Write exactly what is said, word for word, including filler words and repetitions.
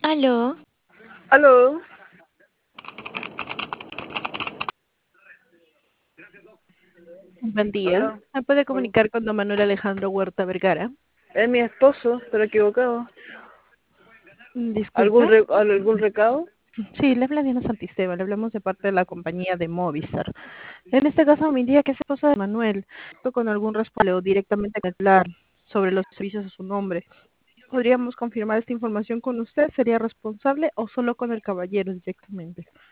Aló, Aló, Buen día. hola, ¿Me puede hola. comunicar con don Manuel Alejandro Huerta Vergara? Es mi esposo, pero equivocado. Mm, ¿Algún Disculpe. re- algún recado? Sí, le habla Diana Santisteban. Le hablamos de parte de la compañía de Movistar. En este caso me indica que es esposa de Manuel. ¿Esto con algún respaldo directamente a hablar sobre los servicios a su nombre? ¿Podríamos confirmar esta información con usted? ¿Sería responsable o solo con el caballero directamente?